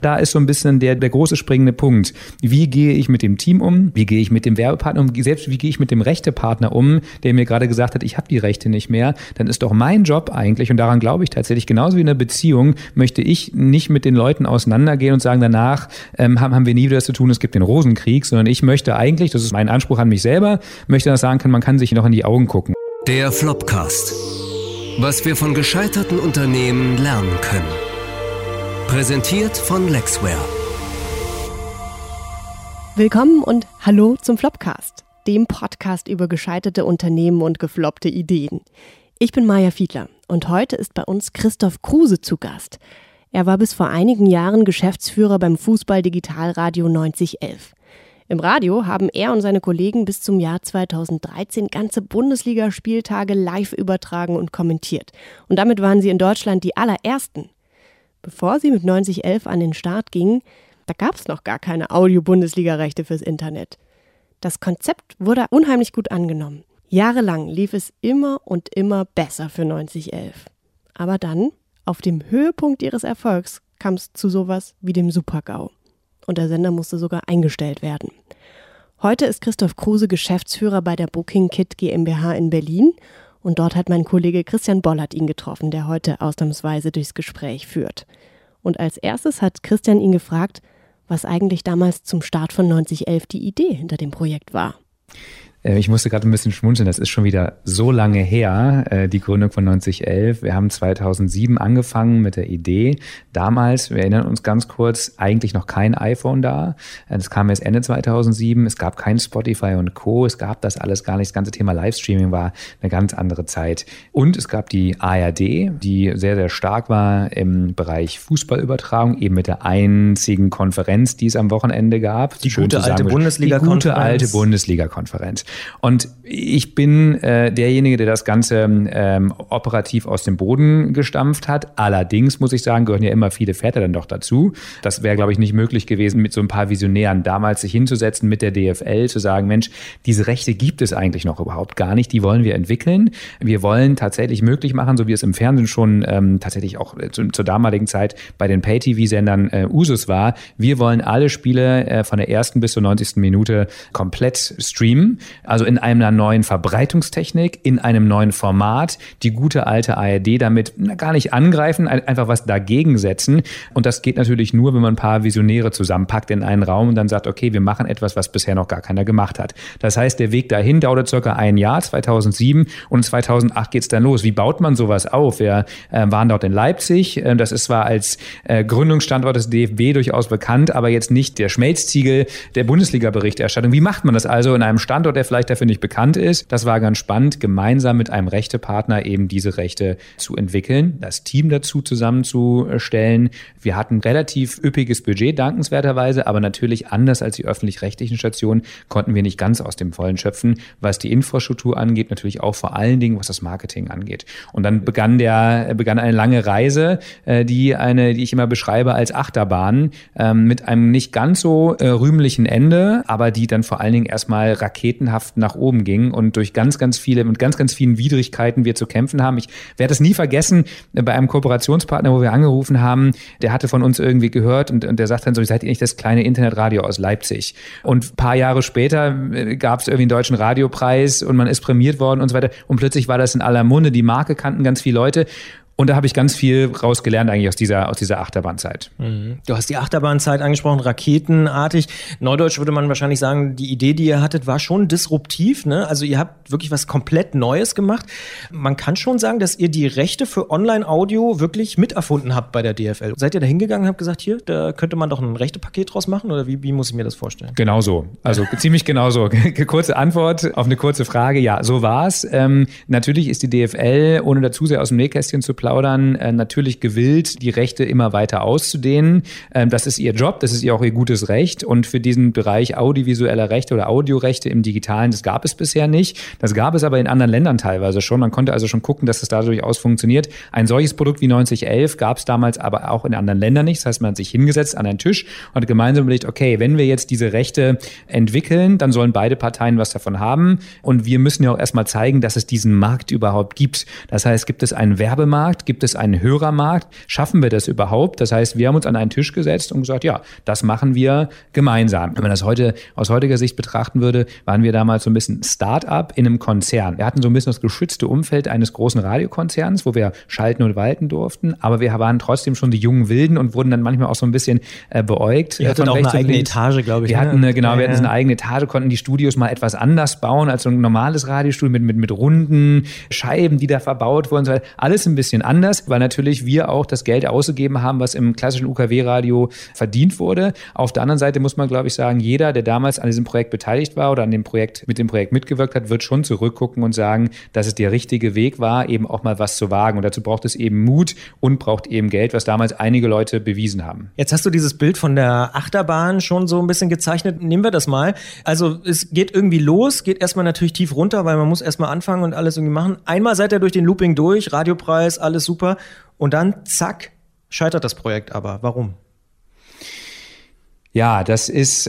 da ist so ein bisschen der große springende Punkt. Wie gehe ich mit dem Team um? Wie gehe ich mit dem Werbepartner um? Selbst wie gehe ich mit dem Rechtepartner um, der mir gerade gesagt hat, ich habe die Rechte nicht mehr? Dann ist doch mein Job eigentlich, und daran glaube ich tatsächlich, genauso wie in einer Beziehung, möchte ich nicht mit den Leuten auseinandergehen und sagen, danach haben wir nie wieder das zu tun, es gibt den Rosenkrieg, sondern ich möchte eigentlich, das ist mein Anspruch an mich selber, möchte das sagen können, man kann sich noch in die Augen gucken. Der Flopcast. Was wir von gescheiterten Unternehmen lernen können. Präsentiert von Lexware. Willkommen und hallo zum Flopcast, dem Podcast über gescheiterte Unternehmen und gefloppte Ideen. Ich bin Maja Fiedler und heute ist bei uns Christoph Kruse zu Gast. Er war bis vor einigen Jahren Geschäftsführer beim Fußball-Digitalradio 9011. Im Radio haben er und seine Kollegen bis zum Jahr 2013 ganze Bundesligaspieltage live übertragen und kommentiert. Und damit waren sie in Deutschland die allerersten. Bevor sie mit 9011 an den Start gingen, da gab es noch gar keine Audio-Bundesliga-Rechte fürs Internet. Das Konzept wurde unheimlich gut angenommen. Jahrelang lief es immer und immer besser für 9011. Aber dann, auf dem Höhepunkt ihres Erfolgs, kam es zu sowas wie dem Super-GAU. Und der Sender musste sogar eingestellt werden. Heute ist Christoph Kruse Geschäftsführer bei der Booking Kit GmbH in Berlin. Und dort hat mein Kollege Christian Bollert ihn getroffen, der heute ausnahmsweise durchs Gespräch führt. Und als erstes hat Christian ihn gefragt, was eigentlich damals zum Start von 9011 die Idee hinter dem Projekt war. Ich musste gerade ein bisschen schmunzeln, das ist schon wieder so lange her, die Gründung von 9011. Wir haben 2007 angefangen mit der Idee. Damals, wir erinnern uns ganz kurz, eigentlich noch kein iPhone da. Das kam erst Ende 2007. Es gab kein Spotify und Co. Es gab das alles gar nicht. Das ganze Thema Livestreaming war eine ganz andere Zeit. Und es gab die ARD, die sehr, sehr stark war im Bereich Fußballübertragung, eben mit der einzigen Konferenz, die es am Wochenende gab. Die gute alte Bundesliga-Konferenz. Die gute alte Bundesliga-Konferenz. Und ich bin derjenige, der das Ganze operativ aus dem Boden gestampft hat. Allerdings muss ich sagen, gehören ja immer viele Väter dann doch dazu. Das wäre, glaube ich, nicht möglich gewesen, mit so ein paar Visionären damals sich hinzusetzen mit der DFL, zu sagen, Mensch, diese Rechte gibt es eigentlich noch überhaupt gar nicht. Die wollen wir entwickeln. Wir wollen tatsächlich möglich machen, so wie es im Fernsehen schon tatsächlich auch zur damaligen Zeit bei den Pay-TV-Sendern Usus war. Wir wollen alle Spiele von der ersten bis zur 90. Minute komplett streamen. Also in einer neuen Verbreitungstechnik, in einem neuen Format, die gute alte ARD damit gar nicht angreifen, einfach was dagegen setzen. Und das geht natürlich nur, wenn man ein paar Visionäre zusammenpackt in einen Raum und dann sagt, okay, wir machen etwas, was bisher noch gar keiner gemacht hat. Das heißt, der Weg dahin dauerte circa ein Jahr, 2007, und 2008 geht's dann los. Wie baut man sowas auf? Wir waren dort in Leipzig. Das ist zwar als Gründungsstandort des DFB durchaus bekannt, aber jetzt nicht der Schmelztiegel der Bundesliga-Berichterstattung. Wie macht man das also in einem Standort, der vielleicht dafür nicht bekannt ist? Das war ganz spannend, gemeinsam mit einem Rechtepartner eben diese Rechte zu entwickeln, das Team dazu zusammenzustellen. Wir hatten relativ üppiges Budget, dankenswerterweise, aber natürlich anders als die öffentlich-rechtlichen Stationen konnten wir nicht ganz aus dem Vollen schöpfen, was die Infrastruktur angeht, natürlich auch vor allen Dingen, was das Marketing angeht. Und dann begann eine lange Reise, die ich immer beschreibe als Achterbahn, mit einem nicht ganz so rühmlichen Ende, aber die dann vor allen Dingen erstmal raketenhaft nach oben ging und durch mit ganz vielen Widrigkeiten wir zu kämpfen haben. Ich werde es nie vergessen, bei einem Kooperationspartner, wo wir angerufen haben, der hatte von uns irgendwie gehört und der sagt dann so, seid ihr nicht das kleine Internetradio aus Leipzig? Und ein paar Jahre später gab es irgendwie einen deutschen Radiopreis und man ist prämiert worden und so weiter. Und plötzlich war das in aller Munde, die Marke kannten ganz viele Leute. Und da habe ich ganz viel rausgelernt eigentlich aus dieser Achterbahnzeit. Du hast die Achterbahnzeit angesprochen, raketenartig. Neudeutsch würde man wahrscheinlich sagen, die Idee, die ihr hattet, war schon disruptiv, ne? Also ihr habt wirklich was komplett Neues gemacht. Man kann schon sagen, dass ihr die Rechte für Online-Audio wirklich miterfunden habt bei der DFL. Seid ihr da hingegangen und habt gesagt, hier, da könnte man doch ein Rechtepaket draus machen? Oder wie muss ich mir das vorstellen? Genau so. Also ziemlich genau so. Kurze Antwort auf eine kurze Frage. Ja, so war's. Natürlich ist die DFL, ohne da zu sehr aus dem Nähkästchen zu plaudern, natürlich gewillt, die Rechte immer weiter auszudehnen. Das ist ihr Job, das ist ihr auch ihr gutes Recht. Und für diesen Bereich audiovisueller Rechte oder Audiorechte im Digitalen, das gab es bisher nicht. Das gab es aber in anderen Ländern teilweise schon. Man konnte also schon gucken, dass das da durchaus funktioniert. Ein solches Produkt wie 9011 gab es damals aber auch in anderen Ländern nicht. Das heißt, man hat sich hingesetzt an einen Tisch und hat gemeinsam überlegt, okay, wenn wir jetzt diese Rechte entwickeln, dann sollen beide Parteien was davon haben. Und wir müssen ja auch erstmal zeigen, dass es diesen Markt überhaupt gibt. Das heißt, gibt es einen Werbemarkt? Markt? Gibt es einen Hörermarkt? Schaffen wir das überhaupt? Das heißt, wir haben uns an einen Tisch gesetzt und gesagt, ja, das machen wir gemeinsam. Wenn man das heute aus heutiger Sicht betrachten würde, waren wir damals so ein bisschen Start-up in einem Konzern. Wir hatten so ein bisschen das geschützte Umfeld eines großen Radiokonzerns, wo wir schalten und walten durften, aber wir waren trotzdem schon die jungen Wilden und wurden dann manchmal auch so ein bisschen beäugt. Ihr hattet auch eine eigene Etage, glaube ich. Wir hatten eine eigene Etage, konnten die Studios mal etwas anders bauen als so ein normales Radiostudio mit runden Scheiben, die da verbaut wurden. So. Alles ein bisschen anders, weil natürlich wir auch das Geld ausgegeben haben, was im klassischen UKW-Radio verdient wurde. Auf der anderen Seite muss man, glaube ich, sagen, jeder, der damals an diesem Projekt beteiligt war oder an dem Projekt mitgewirkt hat, wird schon zurückgucken und sagen, dass es der richtige Weg war, eben auch mal was zu wagen. Und dazu braucht es eben Mut und braucht eben Geld, was damals einige Leute bewiesen haben. Jetzt hast du dieses Bild von der Achterbahn schon so ein bisschen gezeichnet. Nehmen wir das mal. Also es geht irgendwie los, geht erstmal natürlich tief runter, weil man muss erstmal anfangen und alles irgendwie machen. Einmal seid ihr durch den Looping durch, Radiopreis, alles super. Und dann, zack, scheitert das Projekt aber. Warum? Ja, das ist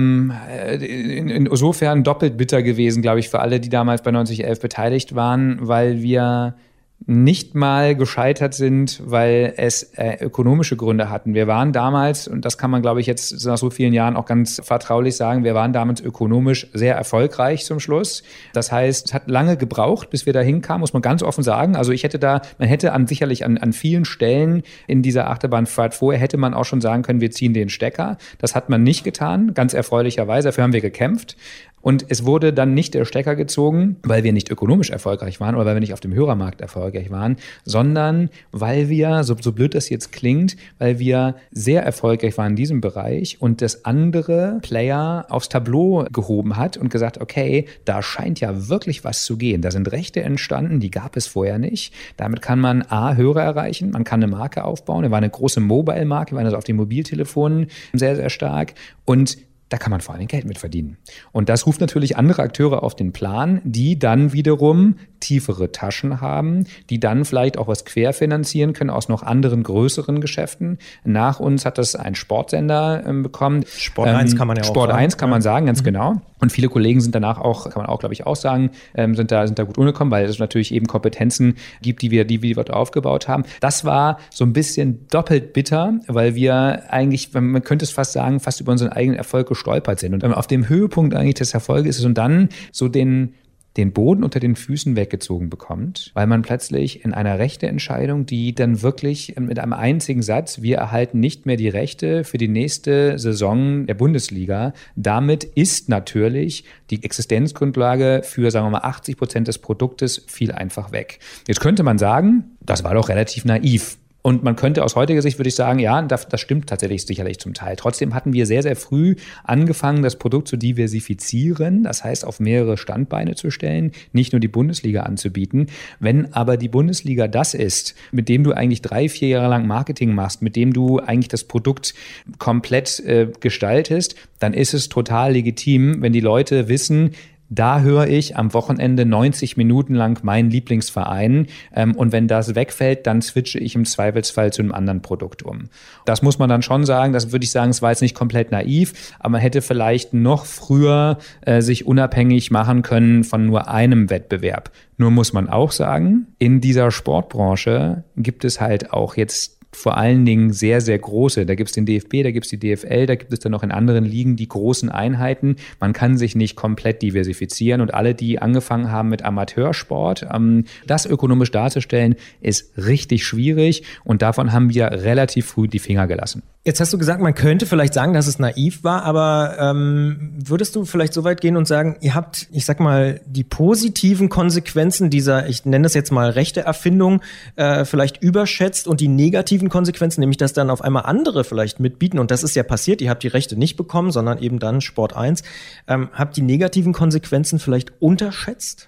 insofern doppelt bitter gewesen, glaube ich, für alle, die damals bei 9011 beteiligt waren, weil wir nicht mal gescheitert sind, weil es ökonomische Gründe hatten. Wir waren damals, und das kann man, glaube ich, jetzt nach so vielen Jahren auch ganz vertraulich sagen, wir waren damals ökonomisch sehr erfolgreich zum Schluss. Das heißt, es hat lange gebraucht, bis wir da hinkamen, muss man ganz offen sagen. Also man hätte sicherlich an vielen Stellen in dieser Achterbahnfahrt vorher, hätte man auch schon sagen können, wir ziehen den Stecker. Das hat man nicht getan, ganz erfreulicherweise. Dafür haben wir gekämpft. Und es wurde dann nicht der Stecker gezogen, weil wir nicht ökonomisch erfolgreich waren oder weil wir nicht auf dem Hörermarkt erfolgreich waren, sondern weil wir, so blöd das jetzt klingt, weil wir sehr erfolgreich waren in diesem Bereich und das andere Player aufs Tableau gehoben hat und gesagt, okay, da scheint ja wirklich was zu gehen. Da sind Rechte entstanden, die gab es vorher nicht. Damit kann man Hörer erreichen, man kann eine Marke aufbauen. Wir waren eine große Mobile-Marke, wir waren also auf den Mobiltelefonen sehr, sehr stark und da kann man vor allem Geld mit verdienen. Und das ruft natürlich andere Akteure auf den Plan, die dann wiederum tiefere Taschen haben, die dann vielleicht auch was querfinanzieren können aus noch anderen größeren Geschäften. Nach uns hat das ein Sportsender bekommen. Sport 1 kann man ja auch sagen. Sport 1 kann man sagen, ganz genau. Und viele Kollegen sind danach auch, kann man auch, glaube ich, auch sagen, sind da gut umgekommen, weil es natürlich eben Kompetenzen gibt, die wir dort aufgebaut haben. Das war so ein bisschen doppelt bitter, weil wir eigentlich, man könnte es fast sagen, fast über unseren eigenen Erfolg gestolpert sind. Und auf dem Höhepunkt eigentlich des Erfolges ist und dann so den Boden unter den Füßen weggezogen bekommt, weil man plötzlich in einer Rechteentscheidung, die dann wirklich mit einem einzigen Satz, wir erhalten nicht mehr die Rechte für die nächste Saison der Bundesliga. Damit ist natürlich die Existenzgrundlage für, sagen wir mal, 80% des Produktes viel einfach weg. Jetzt könnte man sagen, das war doch relativ naiv. Und man könnte aus heutiger Sicht, würde ich sagen, ja, das stimmt tatsächlich sicherlich zum Teil. Trotzdem hatten wir sehr, sehr früh angefangen, das Produkt zu diversifizieren, das heißt auf mehrere Standbeine zu stellen, nicht nur die Bundesliga anzubieten. Wenn aber die Bundesliga das ist, mit dem du eigentlich 3-4 Jahre lang Marketing machst, mit dem du eigentlich das Produkt komplett gestaltest, dann ist es total legitim, wenn die Leute wissen, da höre ich am Wochenende 90 Minuten lang meinen Lieblingsverein und wenn das wegfällt, dann switche ich im Zweifelsfall zu einem anderen Produkt um. Das muss man dann schon sagen, das würde ich sagen, es war jetzt nicht komplett naiv, aber man hätte vielleicht noch früher sich unabhängig machen können von nur einem Wettbewerb. Nur muss man auch sagen, in dieser Sportbranche gibt es halt auch jetzt vor allen Dingen sehr, sehr große. Da gibt es den DFB, da gibt es die DFL, da gibt es dann noch in anderen Ligen die großen Einheiten. Man kann sich nicht komplett diversifizieren und alle, die angefangen haben mit Amateursport, das ökonomisch darzustellen, ist richtig schwierig und davon haben wir relativ früh die Finger gelassen. Jetzt hast du gesagt, man könnte vielleicht sagen, dass es naiv war, aber würdest du vielleicht so weit gehen und sagen, ihr habt, ich sag mal, die positiven Konsequenzen dieser, ich nenne das jetzt mal rechte Erfindung, vielleicht überschätzt und die negativen Konsequenzen, nämlich dass dann auf einmal andere vielleicht mitbieten und das ist ja passiert, ihr habt die Rechte nicht bekommen, sondern eben dann Sport 1, habt die negativen Konsequenzen vielleicht unterschätzt?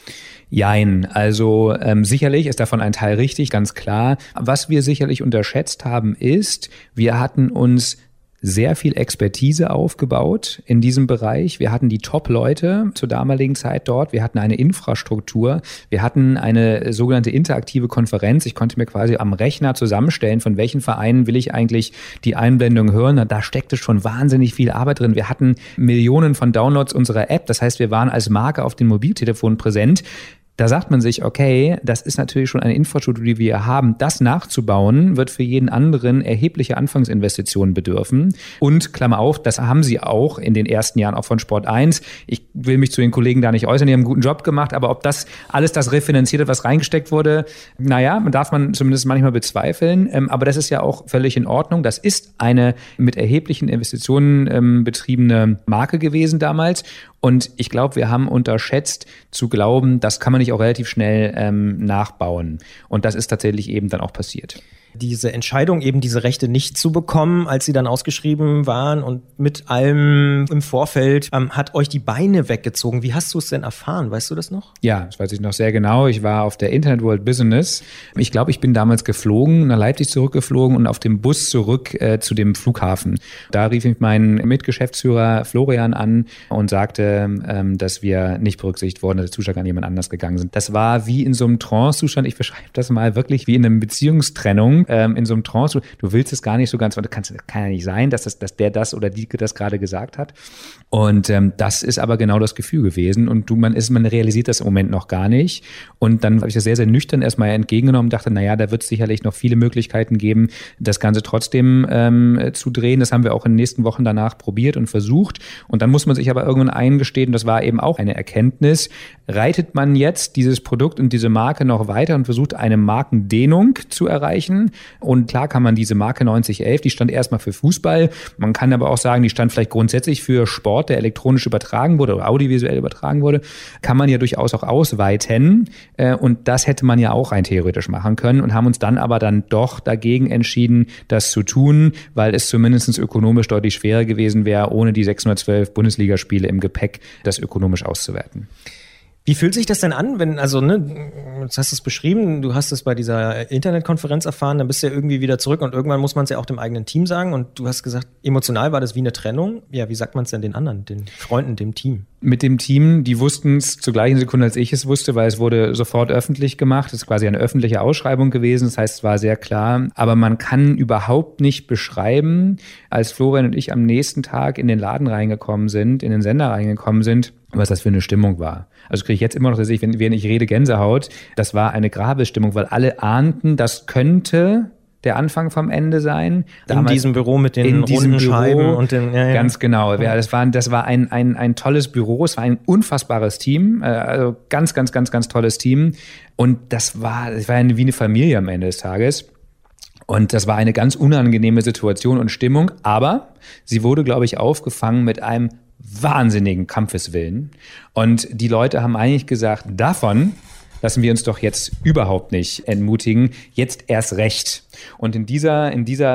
Jein, also sicherlich ist davon ein Teil richtig, ganz klar. Was wir sicherlich unterschätzt haben ist, wir hatten uns sehr viel Expertise aufgebaut in diesem Bereich. Wir hatten die Top-Leute zur damaligen Zeit dort. Wir hatten eine Infrastruktur. Wir hatten eine sogenannte interaktive Konferenz. Ich konnte mir quasi am Rechner zusammenstellen, von welchen Vereinen will ich eigentlich die Einblendung hören. Da steckte schon wahnsinnig viel Arbeit drin. Wir hatten Millionen von Downloads unserer App. Das heißt, wir waren als Marke auf den Mobiltelefonen präsent. Da sagt man sich, okay, das ist natürlich schon eine Infrastruktur, die wir haben. Das nachzubauen, wird für jeden anderen erhebliche Anfangsinvestitionen bedürfen. Und Klammer auf, das haben sie auch in den ersten Jahren auch von Sport 1. Ich will mich zu den Kollegen da nicht äußern, die haben einen guten Job gemacht, aber ob das alles das refinanziert hat, was reingesteckt wurde, naja, darf man zumindest manchmal bezweifeln. Aber das ist ja auch völlig in Ordnung. Das ist eine mit erheblichen Investitionen betriebene Marke gewesen damals. Und ich glaube, wir haben unterschätzt zu glauben, das kann man nicht auch relativ schnell nachbauen. Und das ist tatsächlich eben dann auch passiert. Diese Entscheidung, eben diese Rechte nicht zu bekommen, als sie dann ausgeschrieben waren und mit allem im Vorfeld, hat euch die Beine weggezogen. Wie hast du es denn erfahren? Weißt du das noch? Ja, das weiß ich noch sehr genau. Ich war auf der Internet World Business. Ich glaube, ich bin damals geflogen, nach Leipzig zurückgeflogen und auf dem Bus zurück zu dem Flughafen. Da rief mich mein Mitgeschäftsführer Florian an und sagte, dass wir nicht berücksichtigt wurden, dass der Zuschlag an jemand anders gegangen sind. Das war wie in so einem Trance-Zustand. Ich beschreibe das mal wirklich wie in einer Beziehungstrennung. In so einem Trance, du willst es gar nicht so ganz, weil kann ja nicht sein, dass der das oder die das gerade gesagt hat. Und das ist aber genau das Gefühl gewesen. Und man realisiert das im Moment noch gar nicht. Und dann habe ich das sehr, sehr nüchtern erstmal entgegengenommen, dachte, naja, da wird es sicherlich noch viele Möglichkeiten geben, das Ganze trotzdem zu drehen. Das haben wir auch in den nächsten Wochen danach probiert und versucht. Und dann muss man sich aber irgendwann eingestehen, das war eben auch eine Erkenntnis, reitet man jetzt dieses Produkt und diese Marke noch weiter und versucht eine Markendehnung zu erreichen. Und klar kann man diese Marke 9011, die stand erstmal für Fußball. Man kann aber auch sagen, die stand vielleicht grundsätzlich für Sport, der elektronisch übertragen wurde oder audiovisuell übertragen wurde. Kann man ja durchaus auch ausweiten. Und das hätte man ja auch rein theoretisch machen können und haben uns dann aber doch dagegen entschieden, das zu tun, weil es zumindest ökonomisch deutlich schwerer gewesen wäre, ohne die 612 Bundesligaspiele im Gepäck das ökonomisch auszuwerten. Wie fühlt sich das denn an, wenn, jetzt hast du es beschrieben, du hast es bei dieser Internetkonferenz erfahren, dann bist du ja irgendwie wieder zurück und irgendwann muss man es ja auch dem eigenen Team sagen und du hast gesagt, emotional war das wie eine Trennung. Ja, wie sagt man es denn den anderen, den Freunden, dem Team? Mit dem Team, die wussten es zur gleichen Sekunde, als ich es wusste, weil es wurde sofort öffentlich gemacht. Es ist quasi eine öffentliche Ausschreibung gewesen, das heißt, es war sehr klar. Aber man kann überhaupt nicht beschreiben, als Florian und ich am nächsten Tag in den Laden reingekommen sind, in den Sender reingekommen sind, was das für eine Stimmung war. Also kriege ich jetzt immer noch, dass wenn ich rede, Gänsehaut. Das war eine Grabesstimmung, weil alle ahnten, das könnte der Anfang vom Ende sein. Damals in diesem Büro mit den runden Scheiben und den, ja. Ganz genau. Ja, das war ein tolles Büro. Es war ein unfassbares Team. Also ganz, ganz, ganz, ganz tolles Team. Und das war wie eine Familie am Ende des Tages. Und das war eine ganz unangenehme Situation und Stimmung. Aber sie wurde, glaube ich, aufgefangen mit einem wahnsinnigen Kampfeswillen. Und die Leute haben eigentlich gesagt, davon lassen wir uns doch jetzt überhaupt nicht entmutigen, jetzt erst recht. Und in dieser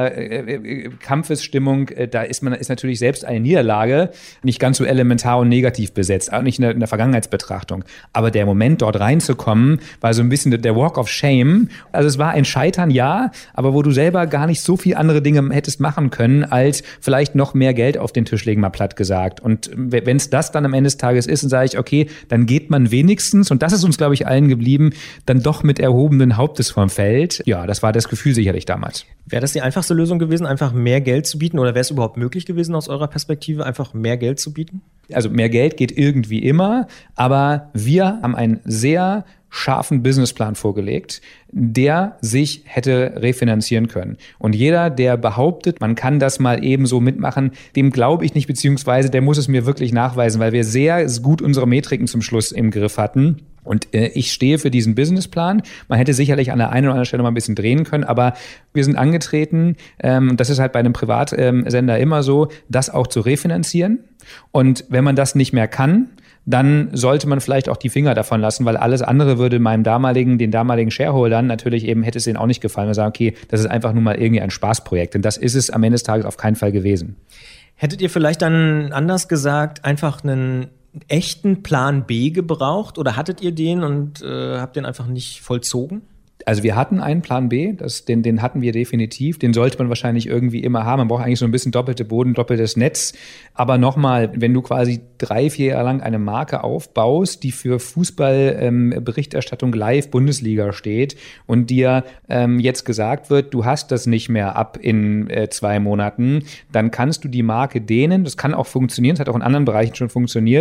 Kampfesstimmung, da ist natürlich selbst eine Niederlage nicht ganz so elementar und negativ besetzt, auch nicht in der Vergangenheitsbetrachtung. Aber der Moment, dort reinzukommen, war so ein bisschen der Walk of Shame. Also es war ein Scheitern, ja, aber wo du selber gar nicht so viel andere Dinge hättest machen können, als vielleicht noch mehr Geld auf den Tisch legen, mal platt gesagt. Und wenn es das dann am Ende des Tages ist, dann sage ich, okay, dann geht man wenigstens, und das ist uns, glaube ich, allen geblieben, dann doch mit erhobenen Hauptes vom Feld. Ja, das war das Gefühl sicherlich damals. Wäre das die einfachste Lösung gewesen, einfach mehr Geld zu bieten? Oder wäre es überhaupt möglich gewesen aus eurer Perspektive, einfach mehr Geld zu bieten? Also mehr Geld geht irgendwie immer, aber wir haben einen sehr scharfen Businessplan vorgelegt, der sich hätte refinanzieren können. Und jeder, der behauptet, man kann das mal eben so mitmachen, dem glaube ich nicht, beziehungsweise der muss es mir wirklich nachweisen, weil wir sehr gut unsere Metriken zum Schluss im Griff hatten. Und ich stehe für diesen Businessplan. Man hätte sicherlich an der einen oder anderen Stelle mal ein bisschen drehen können, aber wir sind angetreten, und das ist halt bei einem Privatsender immer so, das auch zu refinanzieren. Und wenn man das nicht mehr kann, dann sollte man vielleicht auch die Finger davon lassen, weil alles andere würde den damaligen Shareholdern natürlich eben, hätte es denen auch nicht gefallen. Wir sagen, okay, das ist einfach nur mal irgendwie ein Spaßprojekt. Denn das ist es am Ende des Tages auf keinen Fall gewesen. Hättet ihr vielleicht dann anders gesagt einfach einen echten Plan B gebraucht oder hattet ihr den und habt den einfach nicht vollzogen? Also wir hatten einen Plan B, den hatten wir definitiv. Den sollte man wahrscheinlich irgendwie immer haben. Man braucht eigentlich so ein bisschen doppelte Boden, doppeltes Netz. Aber nochmal, wenn du quasi 3-4 Jahre lang eine Marke aufbaust, die für Fußballberichterstattung live Bundesliga steht und dir jetzt gesagt wird, du hast das nicht mehr ab in 2 Monaten, dann kannst du die Marke dehnen. Das kann auch funktionieren, das hat auch in anderen Bereichen schon funktioniert.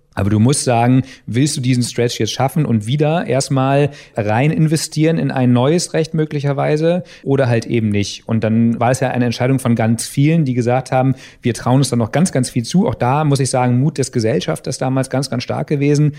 Aber du musst sagen, willst du diesen Stretch jetzt schaffen und wieder erstmal rein investieren in ein neues Recht möglicherweise oder halt eben nicht? Und dann war es ja eine Entscheidung von ganz vielen, die gesagt haben, wir trauen uns da noch ganz, ganz viel zu. Auch da muss ich sagen, Mut des Gesellschafters damals ganz, ganz stark gewesen.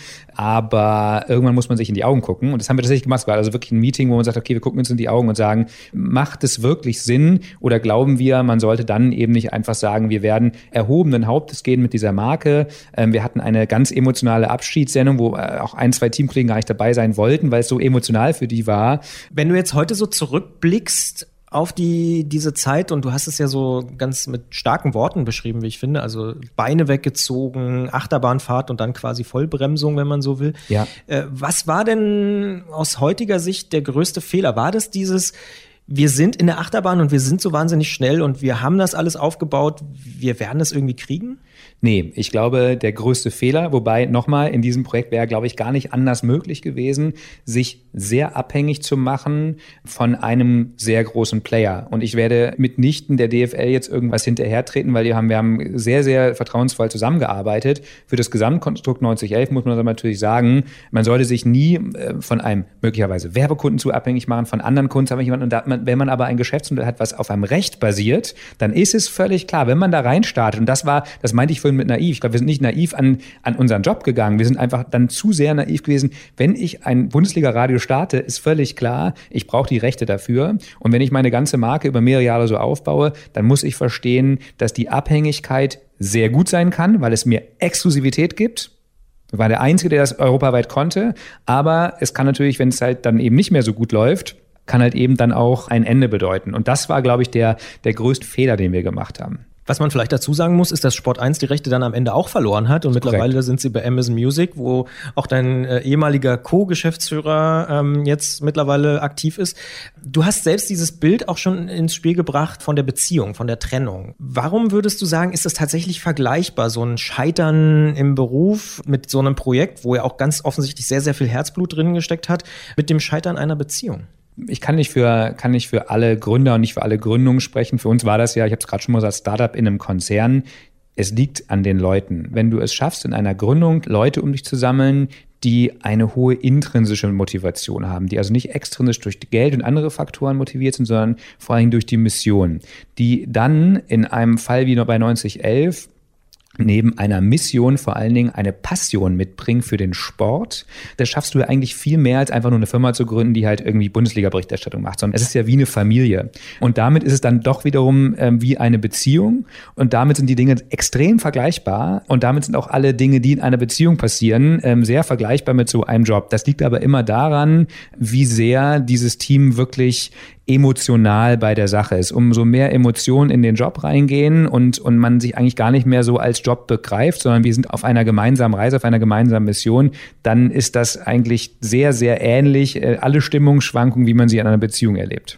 Aber irgendwann muss man sich in die Augen gucken. Und das haben wir tatsächlich gemacht. Es war also wirklich ein Meeting, wo man sagt, okay, wir gucken uns in die Augen und sagen, macht es wirklich Sinn? Oder glauben wir, man sollte dann eben nicht einfach sagen, wir werden erhobenen Hauptes gehen mit dieser Marke. Wir hatten eine ganz emotionale Abschiedssendung, wo auch 1, 2 Teamkollegen gar nicht dabei sein wollten, weil es so emotional für die war. Wenn du jetzt heute so zurückblickst auf diese Zeit, und du hast es ja so ganz mit starken Worten beschrieben, wie ich finde, also Beine weggezogen, Achterbahnfahrt und dann quasi Vollbremsung, wenn man so will. Ja. Was war denn aus heutiger Sicht der größte Fehler? War das dieses, wir sind in der Achterbahn und wir sind so wahnsinnig schnell und wir haben das alles aufgebaut, wir werden es irgendwie kriegen? Nee, ich glaube, der größte Fehler, wobei nochmal, in diesem Projekt wäre, glaube ich, gar nicht anders möglich gewesen, sich sehr abhängig zu machen von einem sehr großen Player. Und ich werde mitnichten der DFL jetzt irgendwas hinterhertreten, weil wir haben sehr, sehr vertrauensvoll zusammengearbeitet. Für das Gesamtkonstrukt 9011 muss man natürlich sagen, man sollte sich nie von einem möglicherweise Werbekunden zu abhängig machen, von anderen Kunden abhängig machen. Und wenn man aber ein Geschäftsmodell hat, was auf einem Recht basiert, dann ist es völlig klar, wenn man da reinstartet, und das meinte ich vorhin mit naiv. Ich glaube, wir sind nicht naiv an unseren Job gegangen. Wir sind einfach dann zu sehr naiv gewesen. Wenn ich ein Bundesliga-Radio starte, ist völlig klar, ich brauche die Rechte dafür. Und wenn ich meine ganze Marke über mehrere Jahre so aufbaue, dann muss ich verstehen, dass die Abhängigkeit sehr gut sein kann, weil es mir Exklusivität gibt. Ich war der Einzige, der das europaweit konnte. Aber es kann natürlich, wenn es halt dann eben nicht mehr so gut läuft, kann halt eben dann auch ein Ende bedeuten. Und das war, glaube ich, der größte Fehler, den wir gemacht haben. Was man vielleicht dazu sagen muss, ist, dass Sport 1 die Rechte dann am Ende auch verloren hat und mittlerweile sind sie bei Amazon Music, wo auch dein ehemaliger Co-Geschäftsführer jetzt mittlerweile aktiv ist. Du hast selbst dieses Bild auch schon ins Spiel gebracht von der Beziehung, von der Trennung. Warum würdest du sagen, ist das tatsächlich vergleichbar, so ein Scheitern im Beruf mit so einem Projekt, wo ja auch ganz offensichtlich sehr, sehr viel Herzblut drin gesteckt hat, mit dem Scheitern einer Beziehung? Ich kann nicht für alle Gründer und nicht für alle Gründungen sprechen. Für uns war das ja, ich habe es gerade schon mal gesagt, Startup in einem Konzern. Es liegt an den Leuten. Wenn du es schaffst, in einer Gründung Leute um dich zu sammeln, die eine hohe intrinsische Motivation haben, die also nicht extrinsisch durch Geld und andere Faktoren motiviert sind, sondern vor allem durch die Mission, die dann in einem Fall wie noch bei 9011 neben einer Mission vor allen Dingen eine Passion mitbringen für den Sport. Das schaffst du ja eigentlich viel mehr, als einfach nur eine Firma zu gründen, die halt irgendwie Bundesliga-Berichterstattung macht, sondern es ist ja wie eine Familie. Und damit ist es dann doch wiederum wie eine Beziehung und damit sind die Dinge extrem vergleichbar und damit sind auch alle Dinge, die in einer Beziehung passieren, sehr vergleichbar mit so einem Job. Das liegt aber immer daran, wie sehr dieses Team wirklich emotional bei der Sache ist. Umso mehr Emotionen in den Job reingehen und man sich eigentlich gar nicht mehr so als Job begreift, sondern wir sind auf einer gemeinsamen Reise, auf einer gemeinsamen Mission, dann ist das eigentlich sehr, sehr ähnlich, alle Stimmungsschwankungen, wie man sie in einer Beziehung erlebt.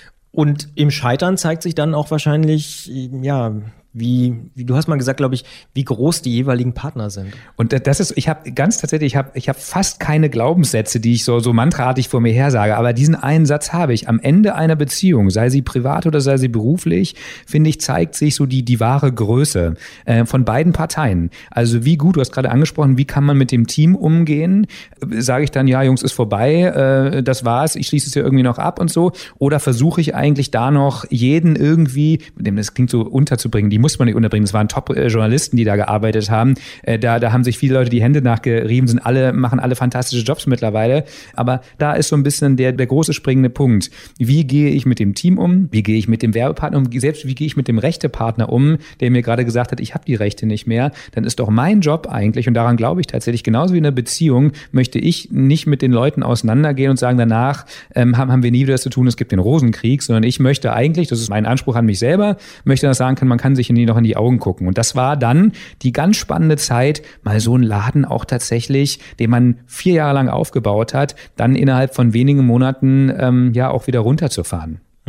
Und im Scheitern zeigt sich dann auch wahrscheinlich, ja, wie du hast mal gesagt, glaube ich, wie groß die jeweiligen Partner sind. Und das ist, ich habe fast keine Glaubenssätze, die ich so mantraartig vor mir her sage, aber diesen einen Satz habe ich. Am Ende einer Beziehung, sei sie privat oder sei sie beruflich, finde ich, zeigt sich so die wahre Größe von beiden Parteien. Also wie gut, du hast gerade angesprochen, wie kann man mit dem Team umgehen? Sage ich dann, ja, Jungs, ist vorbei, das war's, ich schließe es ja irgendwie noch ab und so. Oder versuche ich eigentlich da noch jeden irgendwie, das klingt so unterzubringen, die muss man nicht unterbringen. Es waren Top-Journalisten, die da gearbeitet haben. Da haben sich viele Leute die Hände nachgerieben, machen alle fantastische Jobs mittlerweile. Aber da ist so ein bisschen der große springende Punkt. Wie gehe ich mit dem Team um? Wie gehe ich mit dem Werbepartner um? Selbst wie gehe ich mit dem Rechtepartner um, der mir gerade gesagt hat, ich habe die Rechte nicht mehr? Dann ist doch mein Job eigentlich, und daran glaube ich tatsächlich, genauso wie in einer Beziehung, möchte ich nicht mit den Leuten auseinandergehen und sagen, danach haben wir nie wieder das zu tun, es gibt den Rosenkrieg, sondern ich möchte eigentlich, das ist mein Anspruch an mich selber, möchte das sagen können, man kann sich noch in die Augen gucken. Und das war dann die ganz spannende Zeit, mal so einen Laden auch tatsächlich, den man 4 Jahre lang aufgebaut hat, dann innerhalb von wenigen Monaten auch wieder runterzufahren.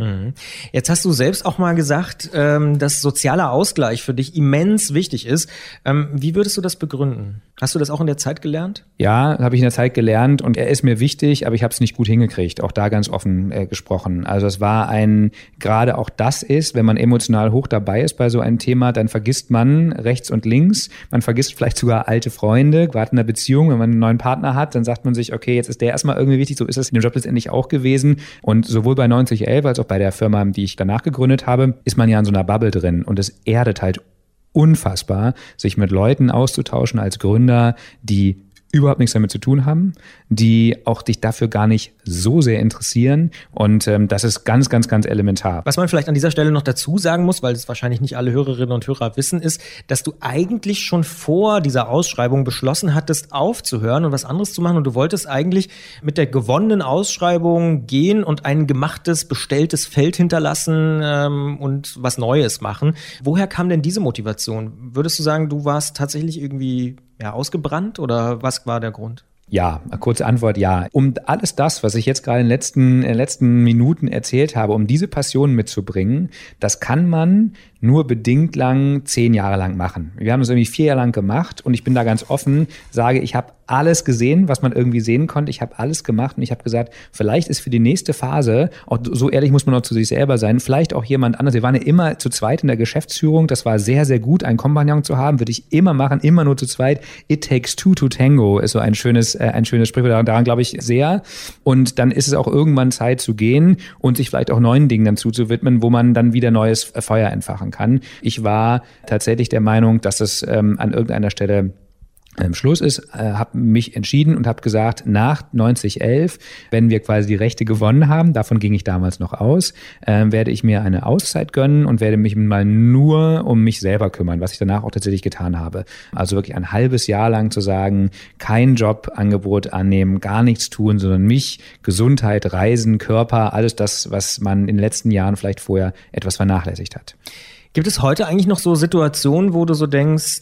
Jetzt hast du selbst auch mal gesagt, dass sozialer Ausgleich für dich immens wichtig ist. Wie würdest du das begründen? Hast du das auch in der Zeit gelernt? Ja, habe ich in der Zeit gelernt und er ist mir wichtig, aber ich habe es nicht gut hingekriegt, auch da ganz offen gesprochen. Also es war gerade auch das ist, wenn man emotional hoch dabei ist bei so einem Thema, dann vergisst man rechts und links, man vergisst vielleicht sogar alte Freunde, gerade in einer Beziehung, wenn man einen neuen Partner hat, dann sagt man sich, okay, jetzt ist der erstmal irgendwie wichtig, so ist es in dem Job letztendlich auch gewesen und sowohl bei 9011 als auch bei der Firma, die ich danach gegründet habe, ist man ja in so einer Bubble drin und es erdet halt unfassbar, sich mit Leuten auszutauschen als Gründer, die überhaupt nichts damit zu tun haben, die auch dich dafür gar nicht so sehr interessieren und das ist ganz, ganz, ganz elementar. Was man vielleicht an dieser Stelle noch dazu sagen muss, weil es wahrscheinlich nicht alle Hörerinnen und Hörer wissen, ist, dass du eigentlich schon vor dieser Ausschreibung beschlossen hattest, aufzuhören und was anderes zu machen und du wolltest eigentlich mit der gewonnenen Ausschreibung gehen und ein gemachtes, bestelltes Feld hinterlassen und was Neues machen. Woher kam denn diese Motivation? Würdest du sagen, du warst tatsächlich irgendwie ausgebrannt oder was war der Grund? Ja, kurze Antwort, ja. Um alles das, was ich jetzt gerade in den letzten Minuten erzählt habe, um diese Passion mitzubringen, das kann man nur bedingt lang 10 Jahre lang machen. Wir haben das irgendwie 4 Jahre lang gemacht und ich bin da ganz offen, sage, ich habe alles gesehen, was man irgendwie sehen konnte. Ich habe alles gemacht und ich habe gesagt, vielleicht ist für die nächste Phase, auch so ehrlich muss man auch zu sich selber sein, vielleicht auch jemand anders. Wir waren ja immer zu zweit in der Geschäftsführung. Das war sehr, sehr gut, einen Kompagnon zu haben. Würde ich immer machen, immer nur zu zweit. It takes two to tango ist so ein schönes Sprichwort. Daran glaube ich sehr. Und dann ist es auch irgendwann Zeit zu gehen und sich vielleicht auch neuen Dingen dann zuzuwidmen, wo man dann wieder neues Feuer entfachen kann. Ich war tatsächlich der Meinung, dass es an irgendeiner Stelle Schluss ist, habe mich entschieden und habe gesagt, nach 9011, wenn wir quasi die Rechte gewonnen haben, davon ging ich damals noch aus, werde ich mir eine Auszeit gönnen und werde mich mal nur um mich selber kümmern, was ich danach auch tatsächlich getan habe. Also wirklich ein halbes Jahr lang zu sagen, kein Jobangebot annehmen, gar nichts tun, sondern mich, Gesundheit, Reisen, Körper, alles das, was man in den letzten Jahren vielleicht vorher etwas vernachlässigt hat. Gibt es heute eigentlich noch so Situationen, wo du so denkst,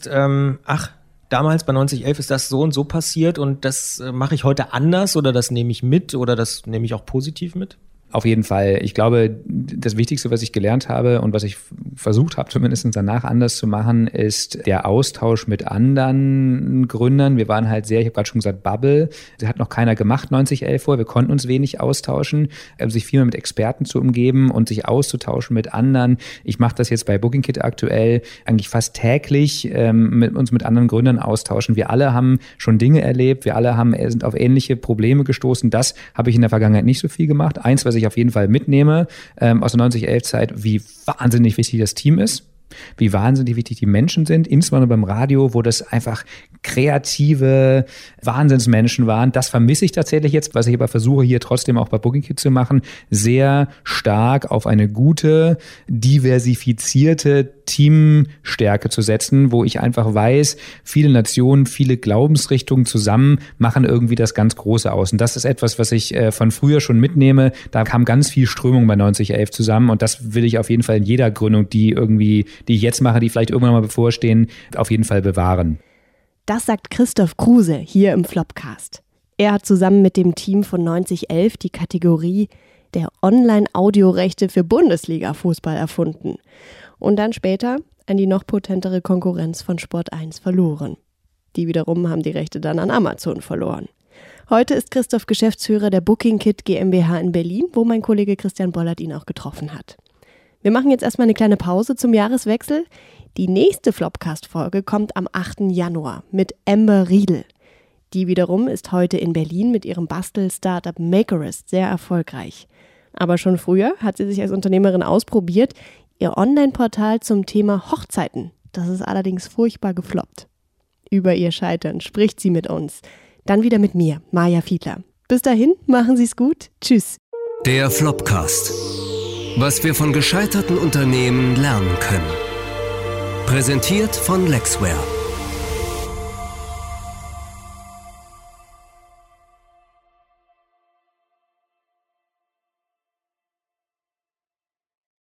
damals bei 9011 ist das so und so passiert und das mache ich heute anders oder das nehme ich mit oder das nehme ich auch positiv mit? Auf jeden Fall. Ich glaube, das Wichtigste, was ich gelernt habe und was ich versucht habe, zumindest danach anders zu machen, ist der Austausch mit anderen Gründern. Wir waren halt sehr, ich habe gerade schon gesagt, Bubble. Das hat noch keiner gemacht 9011 vor. Wir konnten uns wenig austauschen, sich viel mehr mit Experten zu umgeben und sich auszutauschen mit anderen. Ich mache das jetzt bei BookingKit aktuell eigentlich fast täglich, uns mit anderen Gründern austauschen. Wir alle haben schon Dinge erlebt. Wir alle sind auf ähnliche Probleme gestoßen. Das habe ich in der Vergangenheit nicht so viel gemacht. Eins, was ich auf jeden Fall mitnehme aus der 9011-Zeit, wie wahnsinnig wichtig das Team ist, wie wahnsinnig wichtig die Menschen sind, insbesondere beim Radio, wo das einfach kreative Wahnsinnsmenschen waren. Das vermisse ich tatsächlich jetzt, was ich aber versuche hier trotzdem auch bei BookingKit zu machen, sehr stark auf eine gute, diversifizierte Teamstärke zu setzen, wo ich einfach weiß, viele Nationen, viele Glaubensrichtungen zusammen machen irgendwie das ganz Große aus. Und das ist etwas, was ich von früher schon mitnehme. Da kam ganz viel Strömung bei 9011 zusammen und das will ich auf jeden Fall in jeder Gründung, die ich jetzt mache, die vielleicht irgendwann mal bevorstehen, auf jeden Fall bewahren. Das sagt Christoph Kruse hier im Flopcast. Er hat zusammen mit dem Team von 9011 die Kategorie der Online-Audiorechte für Bundesliga-Fußball erfunden und dann später an die noch potentere Konkurrenz von Sport1 verloren. Die wiederum haben die Rechte dann an Amazon verloren. Heute ist Christoph Geschäftsführer der BookingKit GmbH in Berlin, wo mein Kollege Christian Bollert ihn auch getroffen hat. Wir machen jetzt erstmal eine kleine Pause zum Jahreswechsel. Die nächste Flopcast-Folge kommt am 8. Januar mit Amber Riedel. Die wiederum ist heute in Berlin mit ihrem Bastel-Startup Makerist sehr erfolgreich. Aber schon früher hat sie sich als Unternehmerin ausprobiert, ihr Online-Portal zum Thema Hochzeiten. Das ist allerdings furchtbar gefloppt. Über ihr Scheitern spricht sie mit uns. Dann wieder mit mir, Maja Fiedler. Bis dahin, machen Sie es gut. Tschüss. Der Flopcast. Was wir von gescheiterten Unternehmen lernen können. Präsentiert von Lexware.